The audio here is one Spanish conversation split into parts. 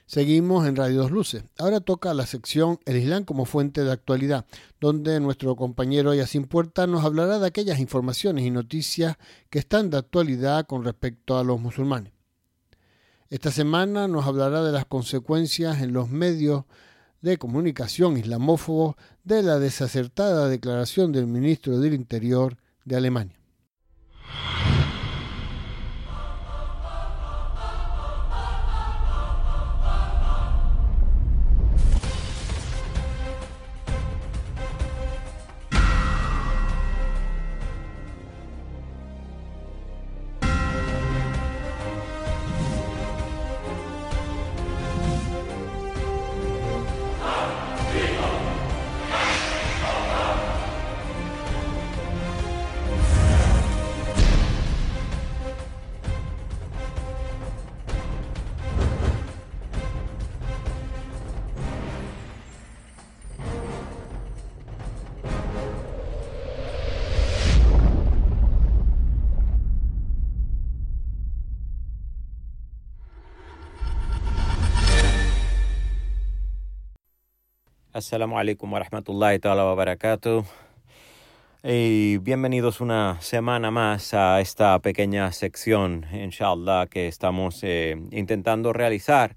Seguimos en Radio Dos Luces. Ahora toca la sección El Islam como fuente de actualidad, donde nuestro compañero Yacine Puerta nos hablará de aquellas informaciones y noticias que están de actualidad con respecto a los musulmanes. Esta semana nos hablará de las consecuencias en los medios de comunicación islamófobos de la desacertada declaración del ministro del Interior de Alemania. Assalamu alaikum wa rahmatullahi ta'ala wa barakatuh. Y bienvenidos una semana más a esta pequeña sección, inshallah, que estamos intentando realizar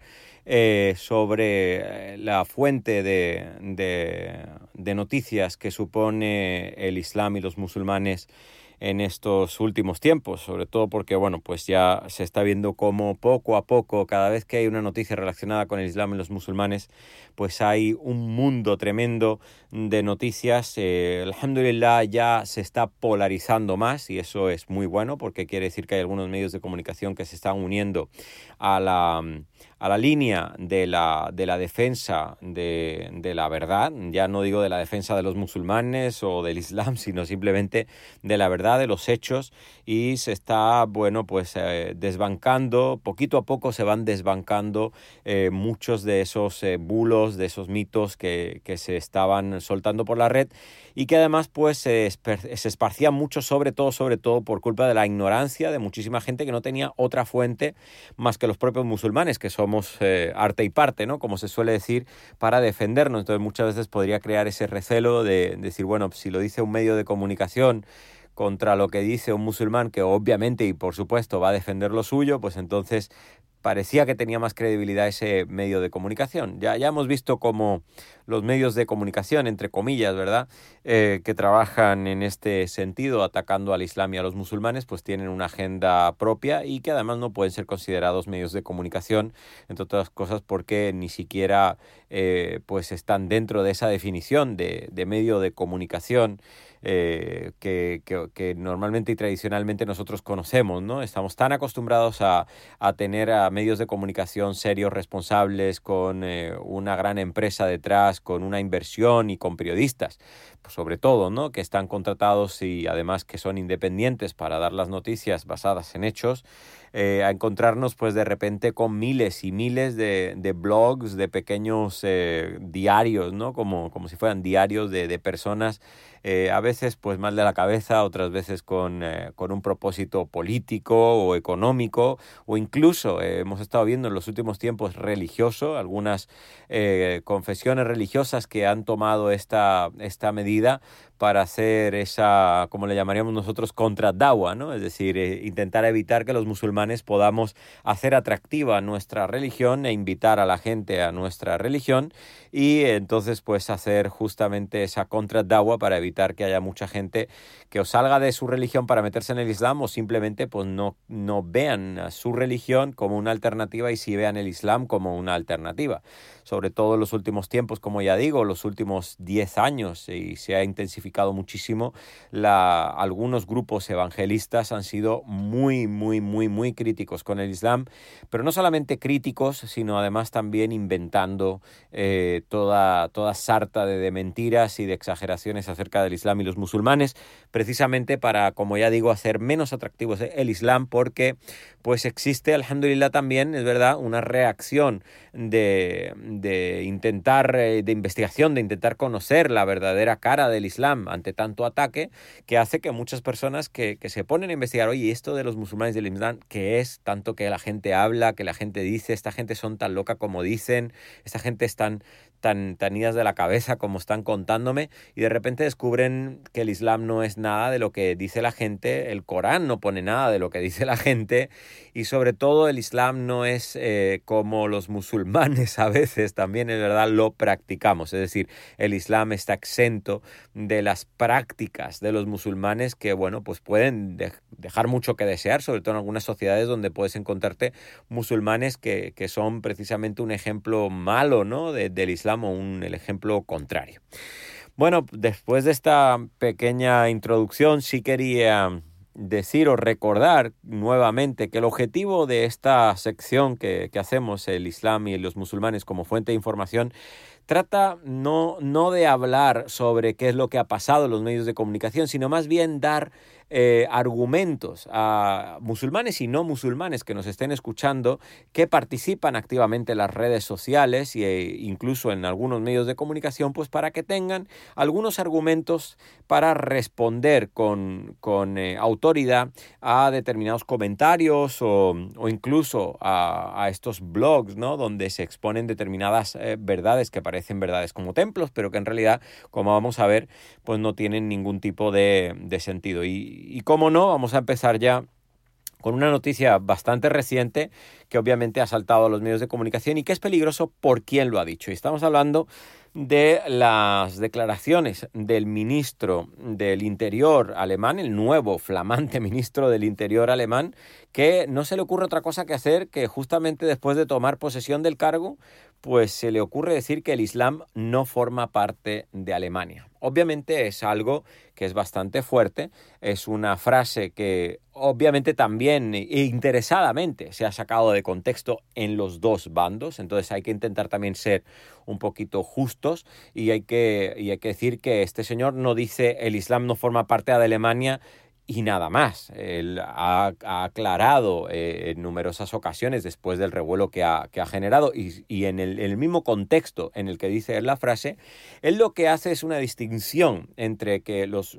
sobre la fuente de noticias que supone el Islam y los musulmanes en estos últimos tiempos, sobre todo porque, pues ya se está viendo como poco a poco, cada vez que hay una noticia relacionada con el Islam y los musulmanes, pues hay un mundo tremendo de noticias. Alhamdulillah, ya se está polarizando más y eso es muy bueno porque quiere decir que hay algunos medios de comunicación que se están uniendo a la línea de la defensa de la verdad. Ya no digo de la defensa de los musulmanes o del Islam, sino simplemente de la verdad, de los hechos, y se está, desbancando, poquito a poco se van desbancando muchos de esos bulos, de esos mitos que se estaban soltando por la red y que además se esparcían mucho, sobre todo por culpa de la ignorancia de muchísima gente que no tenía otra fuente más que los propios musulmanes, que somos arte y parte, ¿no?, como se suele decir, para defendernos. Entonces muchas veces podría crear ese recelo de decir, si lo dice un medio de comunicación contra lo que dice un musulmán, que obviamente y por supuesto va a defender lo suyo, pues entonces parecía que tenía más credibilidad ese medio de comunicación. Ya hemos visto cómo los medios de comunicación, entre comillas, ¿verdad?, que trabajan en este sentido, atacando al Islam y a los musulmanes, pues tienen una agenda propia y que además no pueden ser considerados medios de comunicación, entre otras cosas porque ni siquiera están dentro de esa definición de medio de comunicación que normalmente y tradicionalmente nosotros conocemos, ¿no? Estamos tan acostumbrados a tener a medios de comunicación serios, responsables, con una gran empresa detrás, con una inversión y con periodistas, pues sobre todo, ¿no?, que están contratados y además que son independientes para dar las noticias basadas en hechos, a encontrarnos pues de repente con miles y miles de blogs, de pequeños diarios, ¿no?, como si fueran diarios de personas, a veces pues mal de la cabeza, otras veces con un propósito político o económico, o incluso hemos estado viendo en los últimos tiempos religioso, algunas confesiones religiosas que han tomado esta medida para hacer esa, como le llamaríamos nosotros, contradawa, ¿no? Es decir, intentar evitar que los musulmanes podamos hacer atractiva nuestra religión e invitar a la gente a nuestra religión, y entonces pues hacer justamente esa contradawa para evitar que haya mucha gente que o salga de su religión para meterse en el Islam o simplemente pues no vean a su religión como una alternativa y sí vean el Islam como una alternativa. Sobre todo en los últimos tiempos, como ya digo, los últimos 10 años, y se ha intensificado muchísimo, algunos grupos evangelistas han sido muy, muy, muy, muy críticos con el Islam, pero no solamente críticos, sino además también inventando toda sarta de mentiras y de exageraciones acerca del Islam y los musulmanes, precisamente para, como ya digo, hacer menos atractivos el Islam, porque pues existe, alhamdulillah, también, es verdad, una reacción de intentar, de investigación, de intentar conocer la verdadera cara del Islam, Islam ante tanto ataque, que hace que muchas personas que se ponen a investigar, oye, esto de los musulmanes del Islam, ¿qué es? Tanto que la gente habla, que la gente dice, esta gente son tan loca como dicen, esta gente es tan idas de la cabeza como están contándome, y de repente descubren que el Islam no es nada de lo que dice la gente, el Corán no pone nada de lo que dice la gente, y sobre todo el Islam no es como los musulmanes a veces también es verdad lo practicamos, es decir, el Islam está exento de las prácticas de los musulmanes que, bueno, pues pueden dejar mucho que desear, sobre todo en algunas sociedades donde puedes encontrarte musulmanes que son precisamente un ejemplo malo, ¿no? del Islam, o el ejemplo contrario. Bueno, después de esta pequeña introducción, sí quería decir o recordar nuevamente que el objetivo de esta sección que hacemos, el Islam y los musulmanes como fuente de información, trata no de hablar sobre qué es lo que ha pasado en los medios de comunicación, sino más bien dar argumentos a musulmanes y no musulmanes que nos estén escuchando, que participan activamente en las redes sociales e incluso en algunos medios de comunicación, pues para que tengan algunos argumentos para responder con autoridad a determinados comentarios o incluso a estos blogs, ¿no? Donde se exponen determinadas verdades que parecen verdades como templos, pero que en realidad, como vamos a ver, pues no tienen ningún tipo de sentido. Y cómo no, vamos a empezar ya con una noticia bastante reciente que obviamente ha saltado a los medios de comunicación y que es peligroso por quién lo ha dicho. Y estamos hablando de las declaraciones del ministro del Interior alemán, el nuevo flamante ministro del Interior alemán, que no se le ocurre otra cosa que hacer que justamente después de tomar posesión del cargo, pues se le ocurre decir que el Islam no forma parte de Alemania. Obviamente es algo que es bastante fuerte, es una frase que obviamente también interesadamente se ha sacado de contexto en los dos bandos, entonces hay que intentar también ser un poquito justos y hay que decir que este señor no dice el Islam no forma parte de Alemania y nada más. Él ha aclarado en numerosas ocasiones después del revuelo que ha generado y en el mismo contexto en el que dice la frase, él lo que hace es una distinción entre que los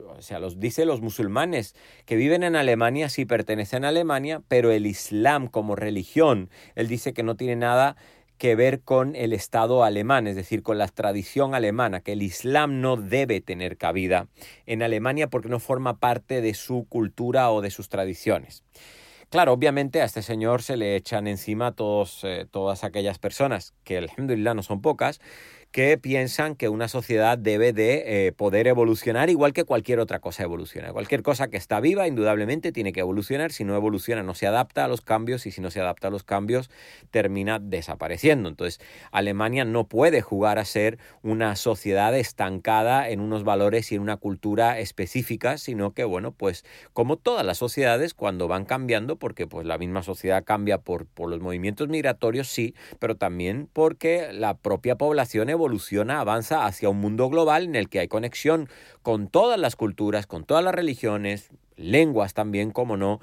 musulmanes que viven en Alemania sí pertenecen a Alemania, pero el Islam como religión, él dice que no tiene nada que ver con el Estado alemán, es decir, con la tradición alemana, que el Islam no debe tener cabida en Alemania porque no forma parte de su cultura o de sus tradiciones. Claro, obviamente a este señor se le echan encima todas aquellas personas, que alhamdulillah no son pocas, que piensan que una sociedad debe de poder evolucionar igual que cualquier otra cosa evoluciona. Cualquier cosa que está viva, indudablemente, tiene que evolucionar. Si no evoluciona, no se adapta a los cambios, y si no se adapta a los cambios, termina desapareciendo. Entonces, Alemania no puede jugar a ser una sociedad estancada en unos valores y en una cultura específica, sino que, bueno, pues como todas las sociedades, cuando van cambiando, porque pues la misma sociedad cambia por los movimientos migratorios, sí, pero también porque la propia población evoluciona, avanza hacia un mundo global en el que hay conexión con todas las culturas, con todas las religiones, lenguas también, como no,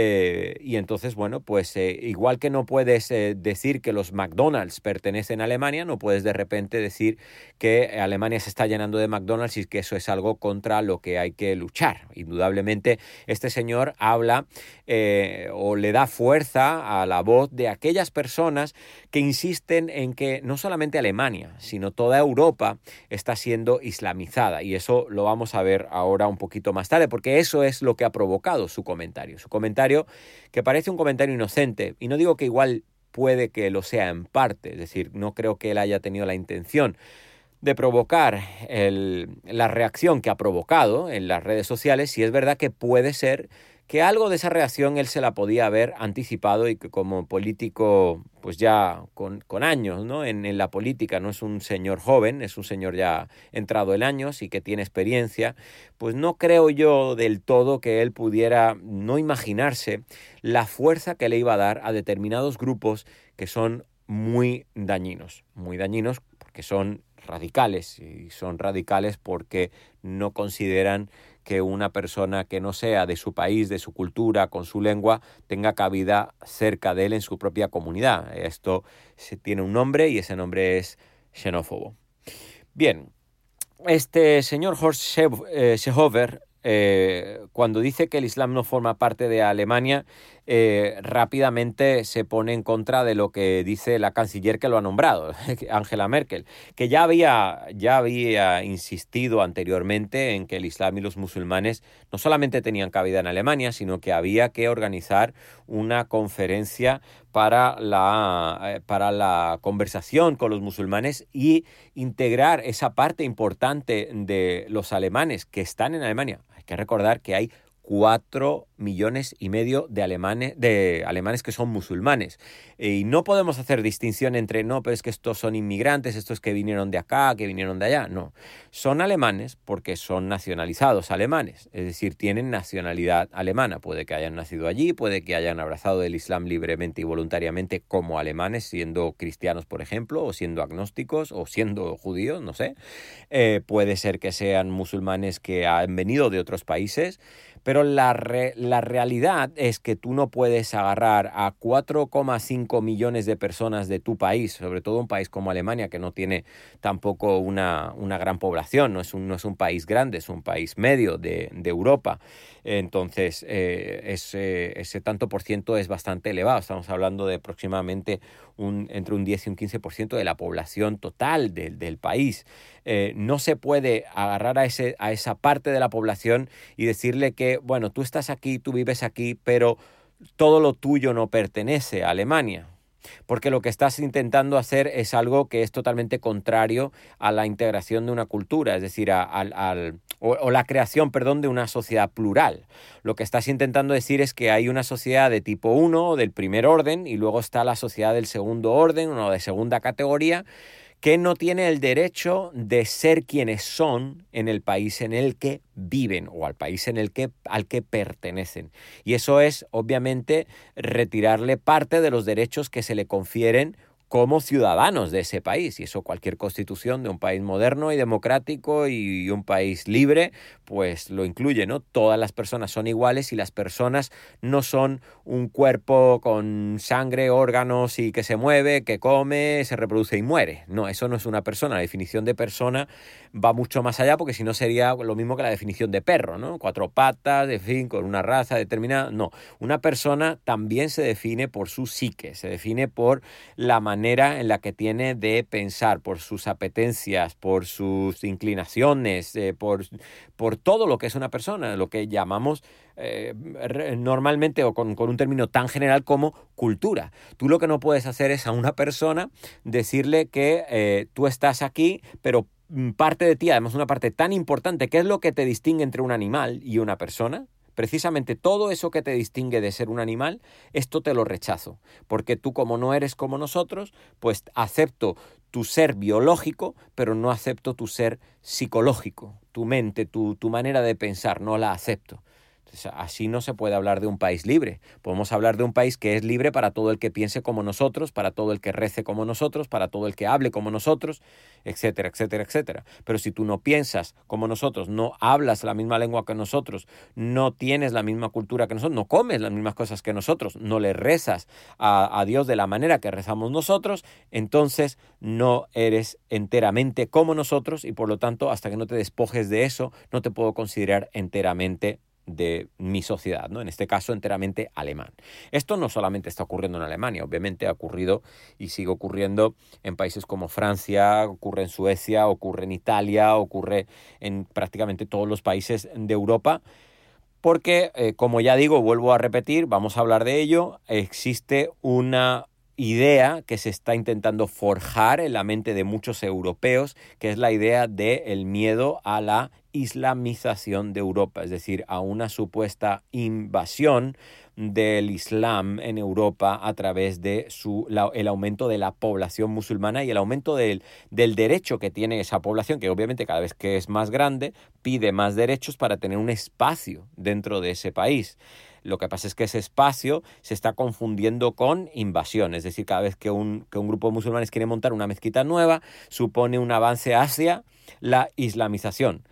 y entonces, bueno, pues igual que no puedes decir que los McDonald's pertenecen a Alemania, no puedes de repente decir que Alemania se está llenando de McDonald's y que eso es algo contra lo que hay que luchar. Indudablemente, este señor habla o le da fuerza a la voz de aquellas personas que insisten en que no solamente Alemania, sino toda Europa está siendo islamizada, y eso lo vamos a ver ahora un poquito más tarde, porque eso es lo que ha provocado su comentario. Su comentario, que parece un comentario inocente, y no digo que igual puede que lo sea en parte, es decir, no creo que él haya tenido la intención de provocar la reacción que ha provocado en las redes sociales, si es verdad que puede ser que algo de esa reacción él se la podía haber anticipado y que como político, pues ya con años, ¿no? En la política, no es un señor joven, es un señor ya entrado en años y que tiene experiencia, pues no creo yo del todo que él pudiera no imaginarse la fuerza que le iba a dar a determinados grupos que son muy dañinos porque son radicales, y son radicales porque no consideran que una persona que no sea de su país, de su cultura, con su lengua, tenga cabida cerca de él en su propia comunidad. Esto tiene un nombre y ese nombre es xenófobo. Bien, Este señor Horst Seehofer, cuando dice que el Islam no forma parte de Alemania, rápidamente se pone en contra de lo que dice la canciller que lo ha nombrado, Angela Merkel, que ya había insistido anteriormente en que el Islam y los musulmanes no solamente tenían cabida en Alemania, sino que había que organizar una conferencia para la conversación con los musulmanes y integrar esa parte importante de los alemanes que están en Alemania. Hay que recordar que hay 4,5 millones de alemanes que son musulmanes. Y no podemos hacer distinción entre, no, pero es que estos son inmigrantes, estos que vinieron de acá, que vinieron de allá. No, son alemanes porque son nacionalizados alemanes, es decir, tienen nacionalidad alemana. Puede que hayan nacido allí, puede que hayan abrazado el Islam libremente y voluntariamente como alemanes, siendo cristianos, por ejemplo, o siendo agnósticos, o siendo judíos, no sé. Puede ser que sean musulmanes que han venido de otros países. Pero la realidad es que tú no puedes agarrar a 4,5 millones de personas de tu país, sobre todo un país como Alemania, que no tiene tampoco una gran población, no es un país grande, es un país medio de Europa. Entonces, ese tanto por ciento es bastante elevado. Estamos hablando de aproximadamente entre un 10 y un 15% de la población total del país. No se puede agarrar a esa parte de la población y decirle que, bueno, tú estás aquí, tú vives aquí, pero todo lo tuyo no pertenece a Alemania. Porque lo que estás intentando hacer es algo que es totalmente contrario a la integración de una cultura, es decir, o la creación, perdón, de una sociedad plural. Lo que estás intentando decir es que hay una sociedad de tipo 1, del primer orden, y luego está la sociedad del segundo orden, o de segunda categoría, que no tiene el derecho de ser quienes son en el país en el que viven o al país al que pertenecen. Y eso es, obviamente, retirarle parte de los derechos que se le confieren como ciudadanos de ese país. Y eso cualquier constitución de un país moderno y democrático y un país libre, pues lo incluye, ¿no? Todas las personas son iguales y las personas no son un cuerpo con sangre, órganos y que se mueve, que come, se reproduce y muere. No, eso no es una persona. La definición de persona va mucho más allá, porque si no sería lo mismo que la definición de perro, ¿no? 4 patas, en fin, con una raza determinada. No, una persona también se define por su psique, se define por la manera en la que tiene de pensar, por sus apetencias, por sus inclinaciones, por todo lo que es una persona, lo que llamamos normalmente o con un término tan general como cultura. Tú lo que no puedes hacer es a una persona decirle que tú estás aquí, pero parte de ti, además una parte tan importante, que es lo que te distingue entre un animal y una persona. Precisamente todo eso que te distingue de ser un animal, esto te lo rechazo, porque tú, como no eres como nosotros, pues acepto tu ser biológico, pero no acepto tu ser psicológico, tu mente, tu manera de pensar, no la acepto. Entonces, así no se puede hablar de un país libre. Podemos hablar de un país que es libre para todo el que piense como nosotros, para todo el que rece como nosotros, para todo el que hable como nosotros, etcétera, etcétera, etcétera. Pero si tú no piensas como nosotros, no hablas la misma lengua que nosotros, no tienes la misma cultura que nosotros, no comes las mismas cosas que nosotros, no le rezas a Dios de la manera que rezamos nosotros, entonces no eres enteramente como nosotros y por lo tanto, hasta que no te despojes de eso, no te puedo considerar enteramente de mi sociedad, ¿no? En este caso enteramente alemán. Esto no solamente está ocurriendo en Alemania, obviamente ha ocurrido y sigue ocurriendo en países como Francia, ocurre en Suecia, ocurre en Italia, ocurre en prácticamente todos los países de Europa, porque, como ya digo, vuelvo a repetir, vamos a hablar de ello, existe una idea que se está intentando forjar en la mente de muchos europeos, que es la idea del miedo a la islamización de Europa, es decir, a una supuesta invasión del Islam en Europa a través de el aumento de la población musulmana y el aumento del derecho que tiene esa población, que obviamente cada vez que es más grande pide más derechos para tener un espacio dentro de ese país. Lo que pasa es que ese espacio se está confundiendo con invasión, es decir, cada vez que un grupo de musulmanes quiere montar una mezquita nueva, supone un avance hacia la islamización.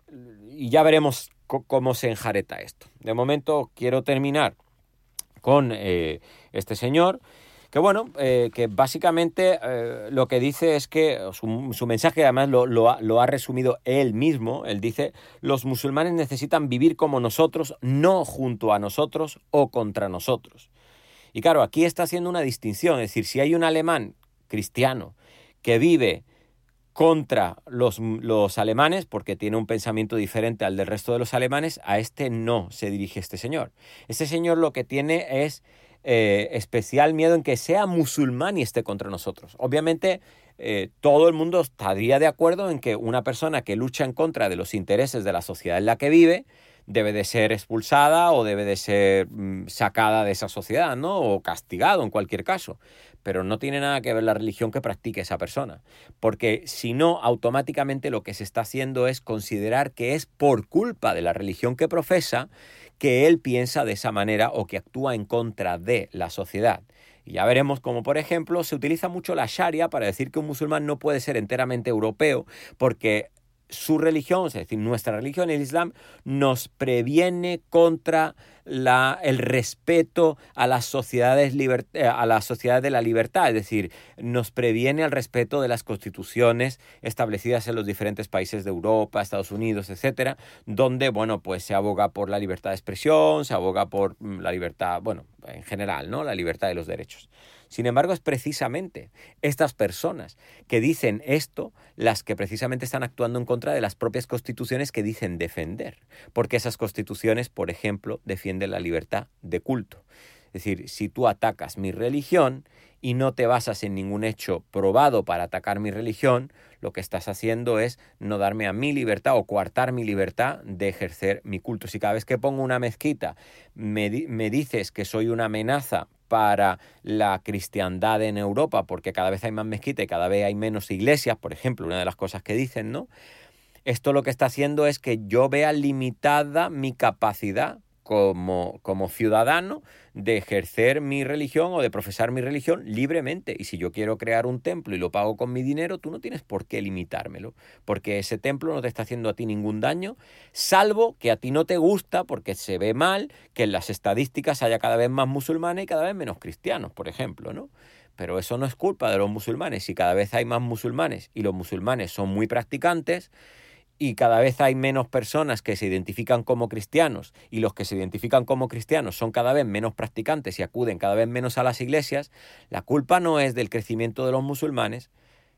Y ya veremos cómo se enjareta esto. De momento quiero terminar con este señor Que bueno, que básicamente lo que dice es que su mensaje además lo ha resumido él mismo. Él dice, los musulmanes necesitan vivir como nosotros, no junto a nosotros o contra nosotros. Y claro, aquí está haciendo una distinción, es decir, si hay un alemán cristiano que vive contra los alemanes, porque tiene un pensamiento diferente al del resto de los alemanes, a este no se dirige este señor. Este señor lo que tiene es especial miedo en que sea musulmán y esté contra nosotros. Obviamente, todo el mundo estaría de acuerdo en que una persona que lucha en contra de los intereses de la sociedad en la que vive debe de ser expulsada o debe de ser sacada de esa sociedad, ¿no? O castigado en cualquier caso. Pero no tiene nada que ver la religión que practique esa persona. Porque si no, automáticamente lo que se está haciendo es considerar que es por culpa de la religión que profesa que él piensa de esa manera o que actúa en contra de la sociedad. Y ya veremos cómo, por ejemplo, se utiliza mucho la Sharia para decir que un musulmán no puede ser enteramente europeo porque su religión, es decir, nuestra religión, el Islam, nos previene contra el respeto a las sociedades de la libertad, es decir, nos previene al respeto de las constituciones establecidas en los diferentes países de Europa, Estados Unidos, etcétera, donde, bueno, pues se aboga por la libertad de expresión, se aboga por la libertad, bueno, en general, ¿no? La libertad de los derechos. Sin embargo, es precisamente estas personas que dicen esto las que precisamente están actuando en contra de las propias constituciones que dicen defender. Porque esas constituciones, por ejemplo, defienden la libertad de culto. Es decir, si tú atacas mi religión y no te basas en ningún hecho probado para atacar mi religión, lo que estás haciendo es no darme a mi libertad o coartar mi libertad de ejercer mi culto. Si cada vez que pongo una mezquita me dices que soy una amenaza para la cristiandad en Europa, porque cada vez hay más mezquitas y cada vez hay menos iglesias, por ejemplo, una de las cosas que dicen, ¿no? Esto lo que está haciendo es que yo vea limitada mi capacidad como ciudadano de ejercer mi religión o de profesar mi religión libremente. Y si yo quiero crear un templo y lo pago con mi dinero, tú no tienes por qué limitármelo, porque ese templo no te está haciendo a ti ningún daño, salvo que a ti no te gusta porque se ve mal que en las estadísticas haya cada vez más musulmanes y cada vez menos cristianos, por ejemplo, ¿no? Pero eso no es culpa de los musulmanes. Si cada vez hay más musulmanes y los musulmanes son muy practicantes, y cada vez hay menos personas que se identifican como cristianos y los que se identifican como cristianos son cada vez menos practicantes y acuden cada vez menos a las iglesias, la culpa no es del crecimiento de los musulmanes,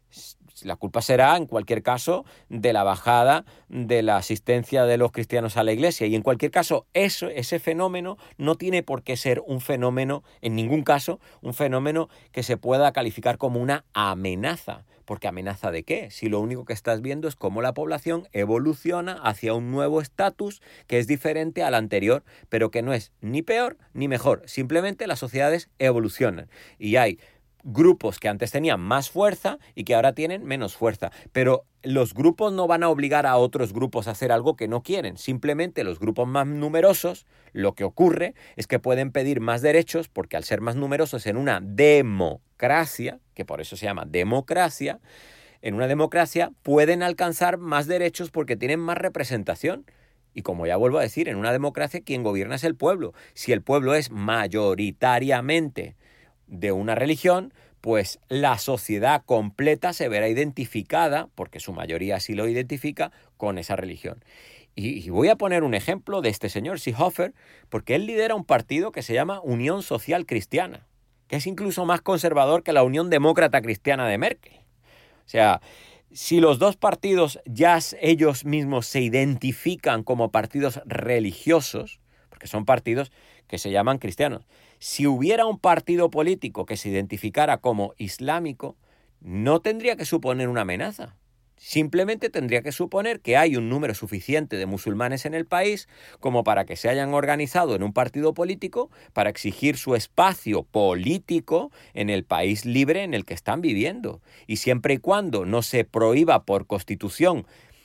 la culpa será, en cualquier caso, de la bajada de la asistencia de los cristianos a la iglesia. Y en cualquier caso, ese fenómeno no tiene por qué ser un fenómeno, en ningún caso, un fenómeno que se pueda calificar como una amenaza. Porque ¿amenaza de qué? Si lo único que estás viendo es cómo la población evoluciona hacia un nuevo estatus que es diferente al anterior, pero que no es ni peor ni mejor. Simplemente las sociedades evolucionan. Y hay grupos que antes tenían más fuerza y que ahora tienen menos fuerza. Pero los grupos no van a obligar a otros grupos a hacer algo que no quieren. Simplemente los grupos más numerosos, lo que ocurre es que pueden pedir más derechos porque al ser más numerosos en una democracia, que por eso se llama democracia, en una democracia pueden alcanzar más derechos porque tienen más representación. Y como ya vuelvo a decir, en una democracia quien gobierna es el pueblo. Si el pueblo es mayoritariamente de una religión, pues la sociedad completa se verá identificada, porque su mayoría así lo identifica, con esa religión. Y voy a poner un ejemplo de este señor Seehofer, porque él lidera un partido que se llama Unión Social Cristiana, que es incluso más conservador que la Unión Demócrata Cristiana de Merkel. O sea, si los dos partidos ya ellos mismos se identifican como partidos religiosos, porque son partidos que se llaman cristianos, si hubiera un partido político que se identificara como islámico, no tendría que suponer una amenaza. Simplemente tendría que suponer que hay un número suficiente de musulmanes en el país como para que se hayan organizado en un partido político para exigir su espacio político en el país libre en el que están viviendo. Y siempre y cuando no se prohíba por constitución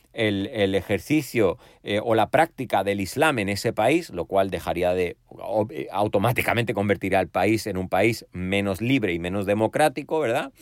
el ejercicio o la práctica del Islam en ese país, lo cual automáticamente convertirá al país en un país menos libre y menos democrático, ¿verdad?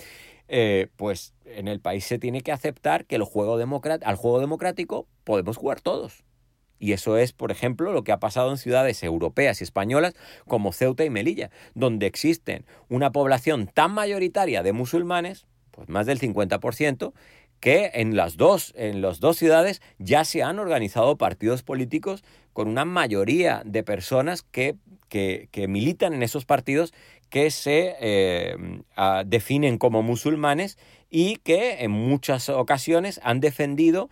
Pues en el país se tiene que aceptar que al juego democrático podemos jugar todos. Y eso es, por ejemplo, lo que ha pasado en ciudades europeas y españolas como Ceuta y Melilla, donde existen una población tan mayoritaria de musulmanes, pues más del 50%, que en las dos ciudades ya se han organizado partidos políticos con una mayoría de personas que militan en esos partidos, que se definen como musulmanes y que en muchas ocasiones han defendido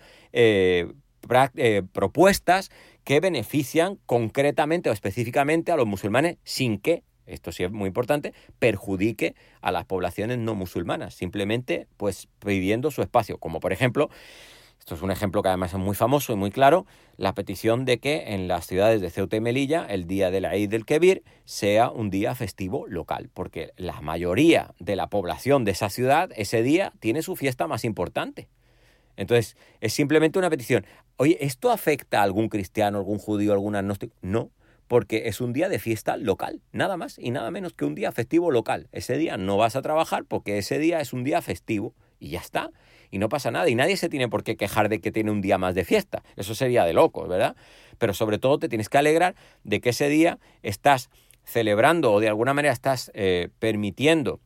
propuestas que benefician concretamente o específicamente a los musulmanes sin que, esto sí es muy importante, perjudique a las poblaciones no musulmanas, simplemente pues pidiendo su espacio, como por ejemplo, esto es un ejemplo que además es muy famoso y muy claro, la petición de que en las ciudades de Ceuta y Melilla el día del Eid el-Kebir sea un día festivo local, porque la mayoría de la población de esa ciudad ese día tiene su fiesta más importante. Entonces, es simplemente una petición. Oye, ¿esto afecta a algún cristiano, algún judío, algún agnóstico? No, porque es un día de fiesta local, nada más y nada menos que un día festivo local. Ese día no vas a trabajar porque ese día es un día festivo y ya está. Y no pasa nada y nadie se tiene por qué quejar de que tiene un día más de fiesta. Eso sería de locos, ¿verdad? Pero sobre todo te tienes que alegrar de que ese día estás celebrando o de alguna manera estás permitiendo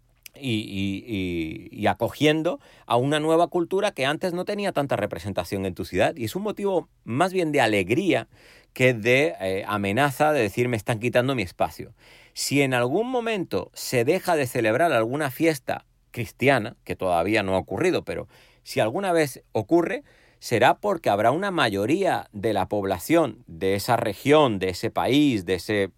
y acogiendo a una nueva cultura que antes no tenía tanta representación en tu ciudad. Y es un motivo más bien de alegría que de amenaza de decir me están quitando mi espacio. Si en algún momento se deja de celebrar alguna fiesta cristiana, que todavía no ha ocurrido, pero si alguna vez ocurre, será porque habrá una mayoría de la población de esa región, de ese país, de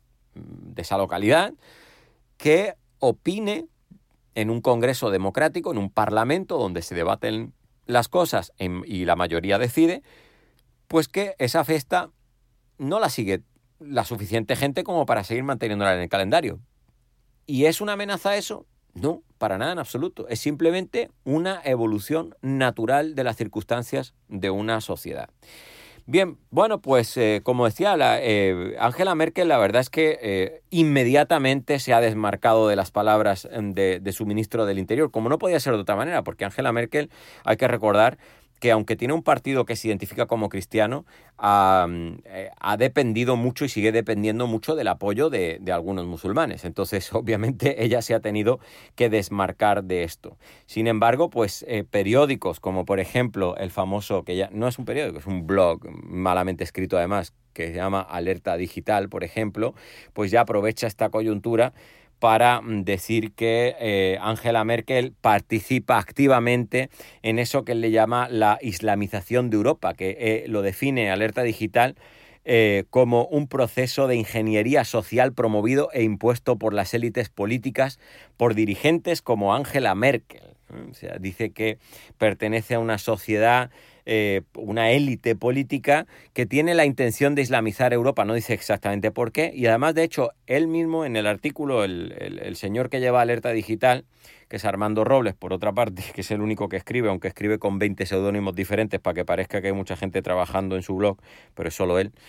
esa localidad, que opine en un congreso democrático, en un parlamento donde se debaten las cosas y la mayoría decide, pues que esa fiesta no la sigue la suficiente gente como para seguir manteniéndola en el calendario. ¿Y es una amenaza eso? No, para nada en absoluto. Es simplemente una evolución natural de las circunstancias de una sociedad. Bien, bueno, pues como decía, Angela Merkel la verdad es que inmediatamente se ha desmarcado de las palabras de su ministro del Interior, como no podía ser de otra manera, porque Angela Merkel, hay que recordar que aunque tiene un partido que se identifica como cristiano, ha dependido mucho y sigue dependiendo mucho del apoyo de algunos musulmanes. Entonces, obviamente, ella se ha tenido que desmarcar de esto. Sin embargo, pues periódicos como, por ejemplo, el famoso, que ya no es un periódico, es un blog malamente escrito además, que se llama Alerta Digital, por ejemplo, pues ya aprovecha esta coyuntura para decir que Angela Merkel participa activamente en eso que él le llama la islamización de Europa, que lo define Alerta Digital como un proceso de ingeniería social promovido e impuesto por las élites políticas por dirigentes como Angela Merkel. O sea, dice que pertenece a una sociedad, una élite política que tiene la intención de islamizar Europa, no dice exactamente por qué, y además, de hecho, él mismo en el artículo, el señor que lleva Alerta Digital, que es Armando Robles, por otra parte, que es el único que escribe, aunque escribe con 20 seudónimos diferentes para que parezca que hay mucha gente trabajando en su blog, pero es solo él,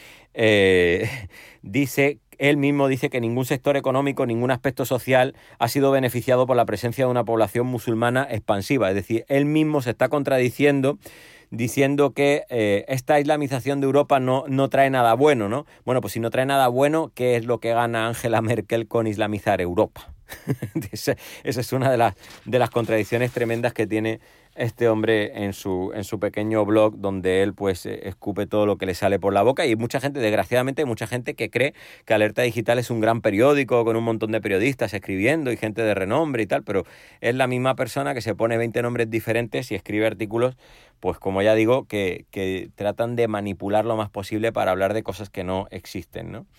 él mismo dice que ningún sector económico, ningún aspecto social ha sido beneficiado por la presencia de una población musulmana expansiva. Es decir, él mismo se está contradiciendo diciendo que esta islamización de Europa no trae nada bueno, ¿no? Bueno, pues si no trae nada bueno, ¿qué es lo que gana Angela Merkel con islamizar Europa? Esa es una de las contradicciones tremendas que tiene este hombre en su pequeño blog, donde él pues escupe todo lo que le sale por la boca. Y mucha gente, desgraciadamente, mucha gente que cree que Alerta Digital es un gran periódico con un montón de periodistas escribiendo y gente de renombre y tal, pero es la misma persona que se pone 20 nombres diferentes y escribe artículos, pues como ya digo, que tratan de manipular lo más posible para hablar de cosas que no existen, ¿no?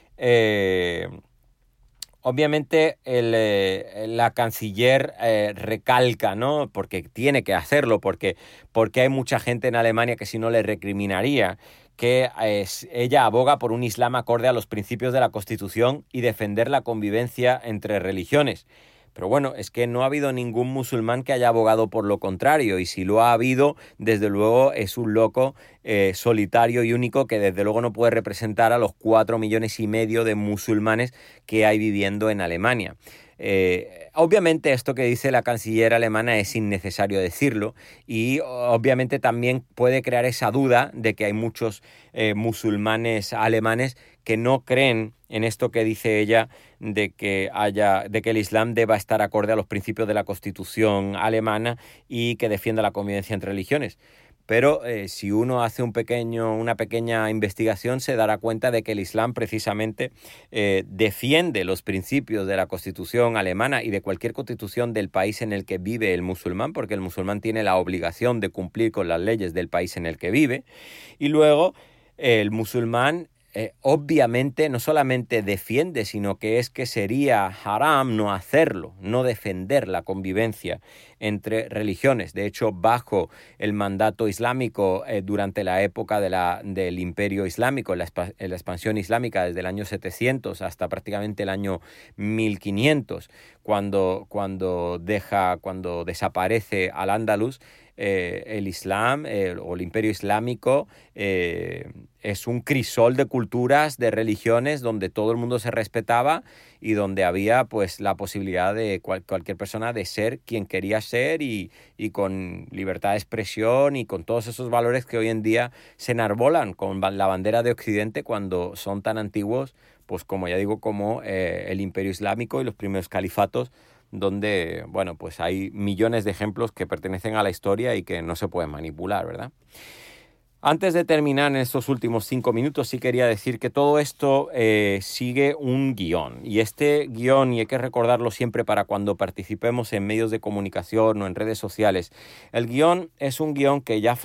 Obviamente la canciller recalca, ¿no? Porque tiene que hacerlo, porque hay mucha gente en Alemania que si no le recriminaría, que ella aboga por un Islam acorde a los principios de la Constitución y defender la convivencia entre religiones. Pero bueno, es que no ha habido ningún musulmán que haya abogado por lo contrario, y si lo ha habido, desde luego es un loco solitario y único que desde luego no puede representar a los 4,5 millones de musulmanes que hay viviendo en Alemania. Obviamente esto que dice la canciller alemana es innecesario decirlo y obviamente también puede crear esa duda de que hay muchos musulmanes alemanes que no creen en esto que dice ella de que el Islam deba estar acorde a los principios de la Constitución alemana y que defienda la convivencia entre religiones. Pero si uno hace una pequeña investigación se dará cuenta de que el Islam precisamente defiende los principios de la Constitución alemana y de cualquier constitución del país en el que vive el musulmán, porque el musulmán tiene la obligación de cumplir con las leyes del país en el que vive. Y luego el musulmán obviamente no solamente defiende, sino que sería haram no hacerlo, no defender la convivencia entre religiones. De hecho, bajo el mandato islámico durante la época del Imperio Islámico, la expansión islámica desde el año 700 hasta prácticamente el año 1500, cuando desaparece Al-Ándalus, el Islam o el Imperio Islámico es un crisol de culturas, de religiones, donde todo el mundo se respetaba y donde había pues la posibilidad de cualquier persona de ser quien quería ser y con libertad de expresión y con todos esos valores que hoy en día se enarbolan con la bandera de Occidente cuando son tan antiguos, pues como ya digo, como el Imperio Islámico y los primeros califatos, donde, bueno, pues hay millones de ejemplos que pertenecen a la historia y que no se pueden manipular, ¿verdad? Antes de terminar en estos últimos 5 minutos, sí quería decir que todo esto sigue un guión. Y este guión, y hay que recordarlo siempre para cuando participemos en medios de comunicación o en redes sociales, el guión es un guión que ya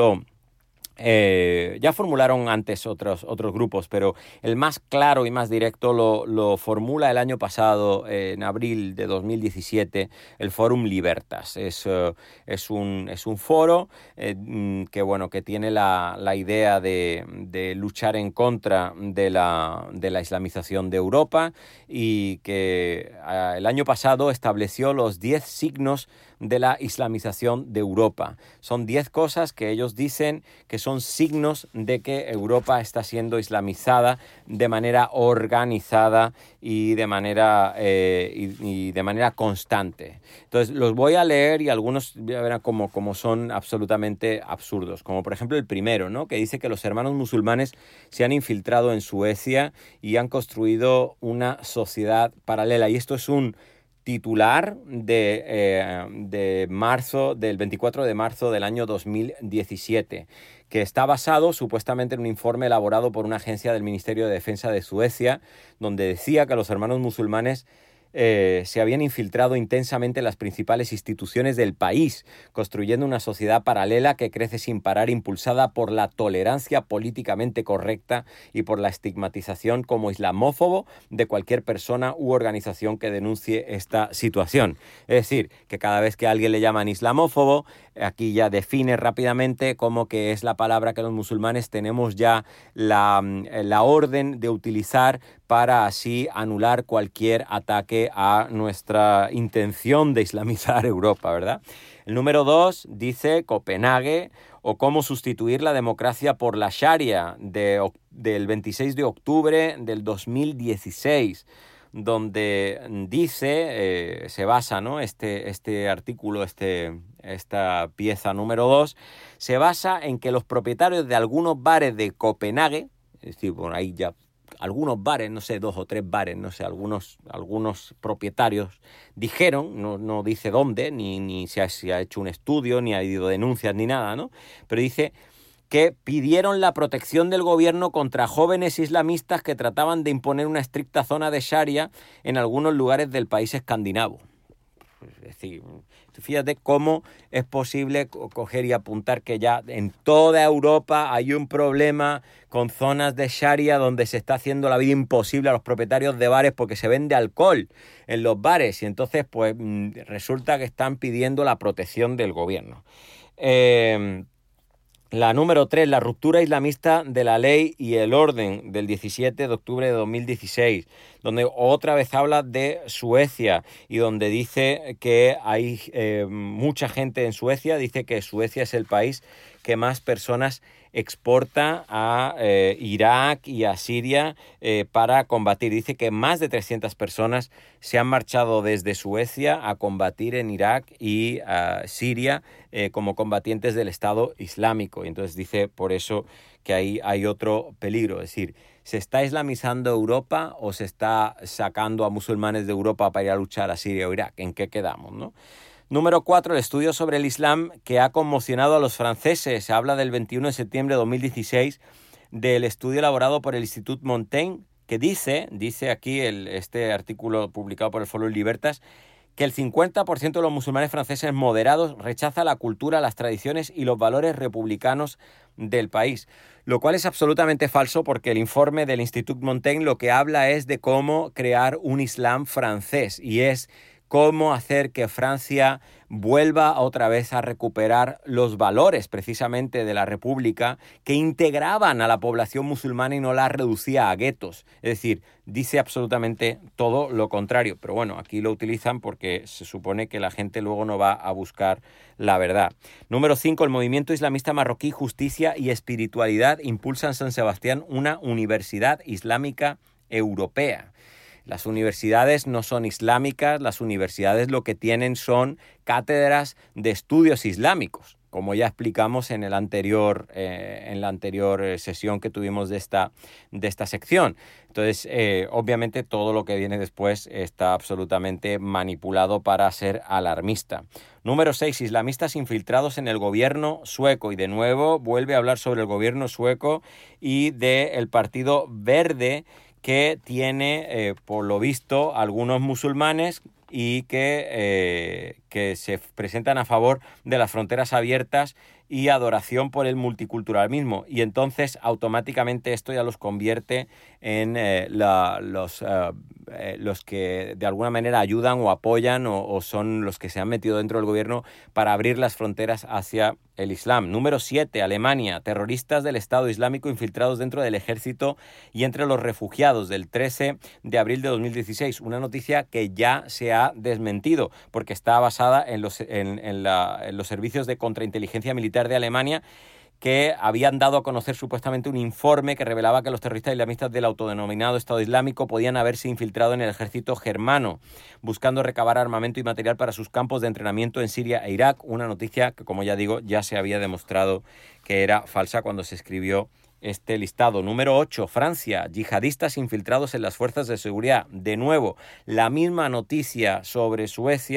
formularon antes otros grupos, pero el más claro y más directo lo formula el año pasado, en abril de 2017, el Forum Libertas. Es un foro que tiene la idea de luchar en contra de la islamización de Europa y que el año pasado estableció los 10 signos de la islamización de Europa. Son 10 cosas que ellos dicen que son signos de que Europa está siendo islamizada de manera organizada y de manera constante. Entonces los voy a leer y algunos ya verán como son absolutamente absurdos. Como por ejemplo el primero, ¿no? Que dice que los hermanos musulmanes se han infiltrado en Suecia y han construido una sociedad paralela. Y esto es un titular del 24 de marzo del año 2017, que está basado supuestamente en un informe elaborado por una agencia del Ministerio de Defensa de Suecia, donde decía que los hermanos musulmanes se habían infiltrado intensamente en las principales instituciones del país, construyendo una sociedad paralela que crece sin parar, impulsada por la tolerancia políticamente correcta y por la estigmatización como islamófobo de cualquier persona u organización que denuncie esta situación. Es decir, que cada vez que a alguien le llaman islamófobo, aquí ya define rápidamente como que es la palabra que los musulmanes tenemos ya la orden de utilizar para así anular cualquier ataque a nuestra intención de islamizar Europa, ¿verdad? El número 2 dice Copenhague o cómo sustituir la democracia por la Sharia del 26 de octubre del 2016, donde dice, se basa, ¿no? Este artículo, esta pieza número 2, se basa en que los propietarios de algunos bares de Copenhague, es decir, por ahí ya algunos bares, no sé, 2 o 3 bares, no sé, algunos propietarios dijeron, no dice dónde, ni se ha hecho un estudio, ni ha habido denuncias, ni nada, ¿no? Pero dice que pidieron la protección del gobierno contra jóvenes islamistas que trataban de imponer una estricta zona de Sharia en algunos lugares del país escandinavo. Es decir, fíjate cómo es posible coger y apuntar que ya en toda Europa hay un problema con zonas de Sharia donde se está haciendo la vida imposible a los propietarios de bares porque se vende alcohol en los bares y entonces pues resulta que están pidiendo la protección del gobierno. La número 3, la ruptura islamista de la ley y el orden del 17 de octubre de 2016, donde otra vez habla de Suecia y donde dice que hay mucha gente en Suecia, dice que Suecia es el país que más personas exporta a Irak y a Siria para combatir. Dice que más de 300 personas se han marchado desde Suecia a combatir en Irak y Siria como combatientes del Estado Islámico. Y entonces dice por eso que ahí hay otro peligro, es decir, ¿se está islamizando Europa o se está sacando a musulmanes de Europa para ir a luchar a Siria o Irak? ¿En qué quedamos, no? Número 4, el estudio sobre el Islam que ha conmocionado a los franceses. Se habla del 21 de septiembre de 2016 del estudio elaborado por el Institut Montaigne, que dice aquí este artículo publicado por el Foro Libertas, que el 50% de los musulmanes franceses moderados rechaza la cultura, las tradiciones y los valores republicanos del país, lo cual es absolutamente falso porque el informe del Institut Montaigne lo que habla es de cómo crear un Islam francés y es cómo hacer que Francia vuelva otra vez a recuperar los valores precisamente de la República que integraban a la población musulmana y no la reducía a guetos. Es decir, dice absolutamente todo lo contrario. Pero bueno, aquí lo utilizan porque se supone que la gente luego no va a buscar la verdad. Número 5, el movimiento islamista marroquí Justicia y Espiritualidad impulsa en San Sebastián una universidad islámica europea. Las universidades no son islámicas, las universidades lo que tienen son cátedras de estudios islámicos, como ya explicamos en la anterior sesión que tuvimos de esta sección. Entonces, obviamente todo lo que viene después está absolutamente manipulado para ser alarmista. Número 6, islamistas infiltrados en el gobierno sueco. Y de nuevo vuelve a hablar sobre el gobierno sueco y del Partido Verde, que tiene, por lo visto, algunos musulmanes y que se presentan a favor de las fronteras abiertas y adoración por el multiculturalismo. Y entonces, automáticamente, esto ya los convierte en los que de alguna manera ayudan o apoyan o son los que se han metido dentro del gobierno para abrir las fronteras hacia el Islam. Número 7, Alemania. Terroristas del Estado Islámico infiltrados dentro del ejército y entre los refugiados, del 13 de abril de 2016. Una noticia que ya se ha desmentido porque está basada en los servicios de contrainteligencia militar de Alemania, que habían dado a conocer supuestamente un informe que revelaba que los terroristas islamistas del autodenominado Estado Islámico podían haberse infiltrado en el ejército germano, buscando recabar armamento y material para sus campos de entrenamiento en Siria e Irak. Una noticia que, como ya digo, ya se había demostrado que era falsa cuando se escribió este listado. Número 8, Francia, yihadistas infiltrados en las fuerzas de seguridad. De nuevo, la misma noticia sobre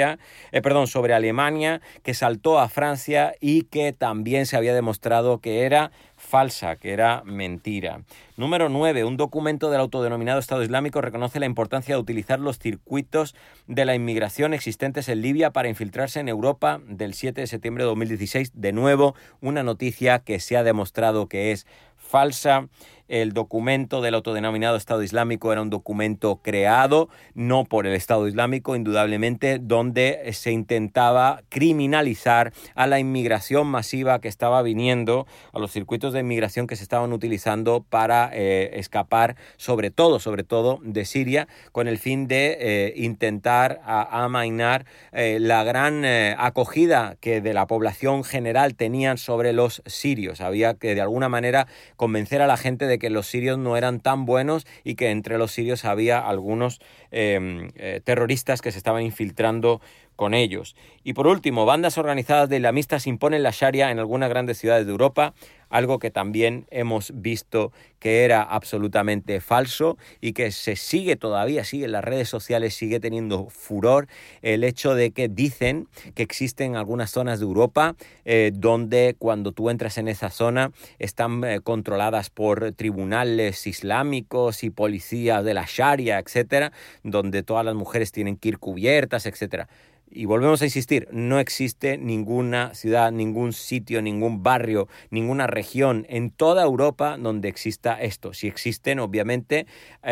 sobre Alemania, que saltó a Francia y que también se había demostrado que era falsa, que era mentira. Número 9, un documento del autodenominado Estado Islámico reconoce la importancia de utilizar los circuitos de la inmigración existentes en Libia para infiltrarse en Europa, del 7 de septiembre de 2016. De nuevo, una noticia que se ha demostrado que es falsa. El documento del autodenominado Estado Islámico era un documento creado, no por el Estado Islámico, indudablemente, donde se intentaba criminalizar a la inmigración masiva que estaba viniendo, a los circuitos de inmigración que se estaban utilizando para escapar, sobre todo de Siria, con el fin de intentar amainar la gran acogida que de la población general tenían sobre los sirios. Había que, de alguna manera, convencer a la gente de que los sirios no eran tan buenos y que entre los sirios había algunos terroristas que se estaban infiltrando con ellos. Y por último, bandas organizadas de islamistas imponen la Sharia en algunas grandes ciudades de Europa, algo que también hemos visto que era absolutamente falso y que sigue en las redes sociales, sigue teniendo furor el hecho de que dicen que existen algunas zonas de Europa donde cuando tú entras en esa zona están controladas por tribunales islámicos y policías de la Sharia, etcétera, donde todas las mujeres tienen que ir cubiertas, etcétera. Y volvemos a insistir, no existe ninguna ciudad, ningún sitio, ningún barrio, ninguna región en toda Europa donde exista esto. Sí existen, obviamente,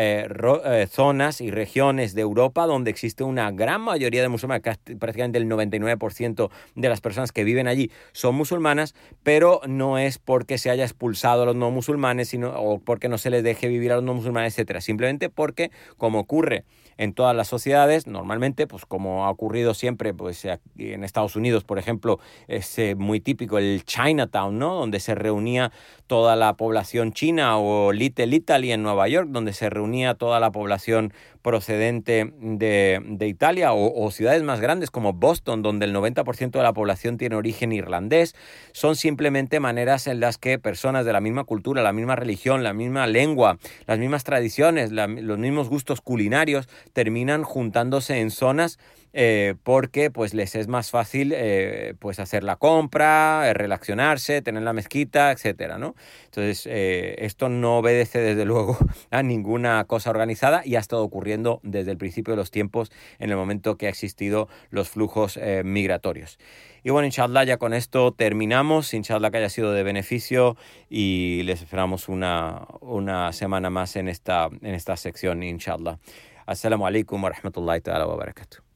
zonas y regiones de Europa donde existe una gran mayoría de musulmanes, prácticamente el 99% de las personas que viven allí son musulmanas, pero no es porque se haya expulsado a los no musulmanes, o porque no se les deje vivir a los no musulmanes, etcétera. Simplemente porque, como ocurre en todas las sociedades, normalmente, pues como ha ocurrido siempre siempre, pues aquí en Estados Unidos, por ejemplo, es muy típico el Chinatown, ¿no? Donde se reunía toda la población china, o Little Italy en Nueva York, donde se reunía toda la población procedente de Italia, o ciudades más grandes como Boston, donde el 90% de la población tiene origen irlandés. Son simplemente maneras en las que personas de la misma cultura, la misma religión, la misma lengua, las mismas tradiciones, los mismos gustos culinarios terminan juntándose en zonas porque pues les es más fácil pues hacer la compra, relacionarse, tener la mezquita, etcétera, ¿no? Entonces esto no obedece desde luego a ninguna cosa organizada y ha estado ocurriendo desde el principio de los tiempos, en el momento que ha existido los flujos migratorios. Y bueno, inshallah, ya con esto terminamos. Inshallah que haya sido de beneficio y les esperamos una semana más en esta sección, inshallah. Assalamu alaikum wa rahmatullahi ta'ala wa barakatuh.